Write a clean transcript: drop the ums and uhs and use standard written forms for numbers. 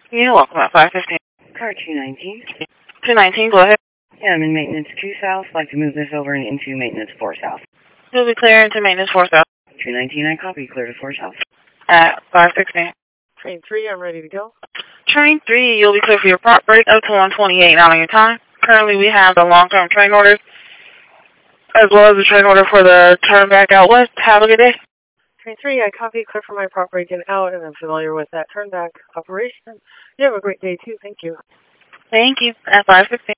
You're welcome at 515. Car 219. 219, go ahead. Yeah, I'm in maintenance 2 south. Like to move this over and into maintenance 4 south. You'll be clear into maintenance 4 south. 219, I copy. Clear to 4 south. At 516. Train 3, I'm ready to go. Train 3, you'll be clear for your prop break up to 128 out on your time. Currently, we have the long-term train orders, as well as the train order for the turn back out west. Have a good day. Train 3, I copy. Clear for my prop break and out, and I'm familiar with that turn back operation. You have a great day, too. Thank you. Thank you. At 516.